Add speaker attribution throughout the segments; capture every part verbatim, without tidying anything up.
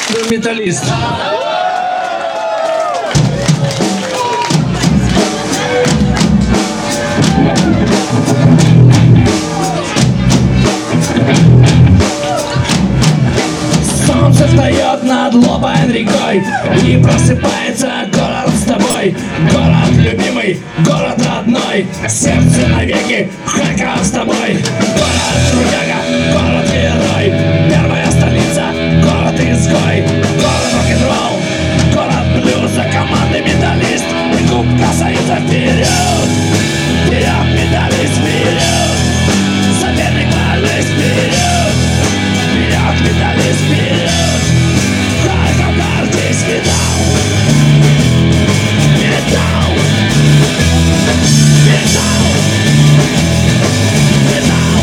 Speaker 1: Металлист. Солнце встает над Лобайн рекой, и просыпается город с тобой. Город любимый, город родной, сердце навеки, Харьков с тобой. Город трудяга, город герой, первая столица, город изгой. Город рок-н-ролл, город блюза, команды Металлист и Кубка Союза. Вперед, вперед, Металлист, вперед, соперник Металлист, вперед, вперед, Металлист, вперед, Харьков, гордись, металл, металл, металл, металл.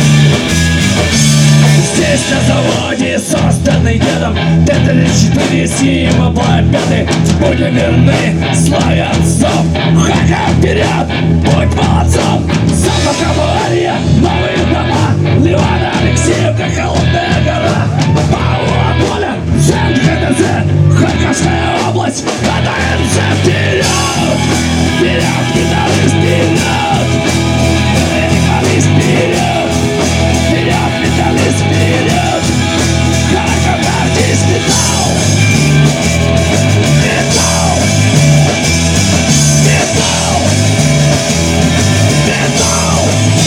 Speaker 1: Здесь на заводе, созданный дедом, Т тридцать четыре Сима победы. Будем верны, славе отцов, Харьков вперед, будь молодцом. Запах авария, новые дома, Ливана, Алексеевка, Холодная гора, Павла поля, Зен, ХТЗ, Харьковская область, КТНЦ. Вперед, вперед, Металлист, вперед, Металлист, вперед, вперед, Металлист, вперед, Харьков, гордись, металл, металл, металл, металл.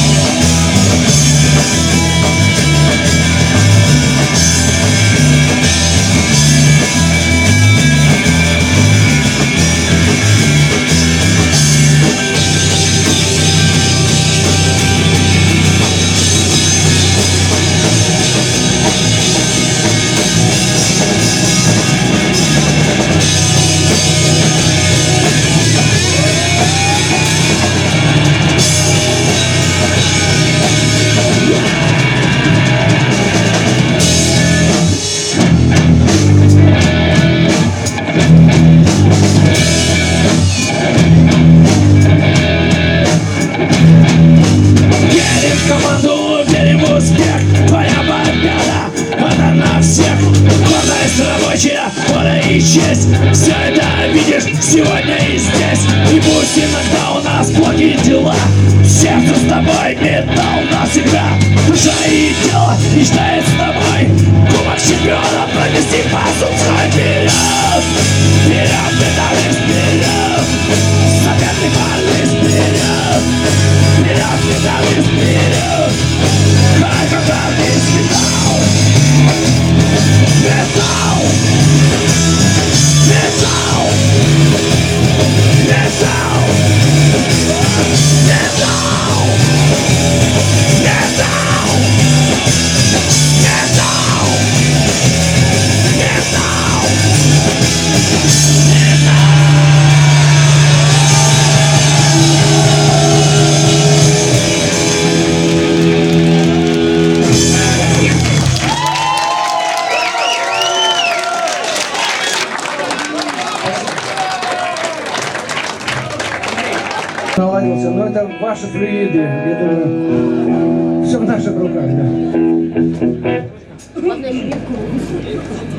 Speaker 1: Честь, все это видишь сегодня и здесь. И пусть иногда у нас плохие дела, сердце с тобой, металл навсегда. Душа и тело мечтает с тобой кубок чемпиона пронести по Сумской. Вперед, вперед, Металлист, вперед, соперник Металлист, вперед, вперед, Металлист, вперед, Харьков, гордись, металл, металл, металл, металл, металл, металл, металл, металл,
Speaker 2: наладился, но это ваши флюиды, я думаю, все в наших руках, да.